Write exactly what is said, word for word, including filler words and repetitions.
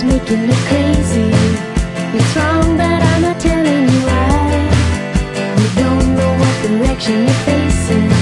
is making you crazy. It's wrong, but I'm not telling you why. You don't know what direction you're facing.